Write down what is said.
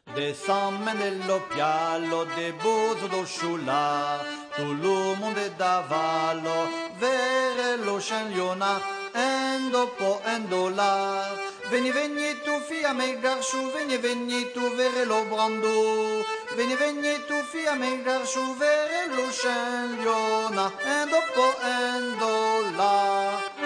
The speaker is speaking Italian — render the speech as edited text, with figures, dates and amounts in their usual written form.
Descends nello piallo de bozo do sciula, tu lo monde d'avallo, vere lo scengliona, endo po endo là. Veni tu fia me garçu, veni tu vere lo brando, veni tu fia me garçu, vere lo scengliona, endo po endo là.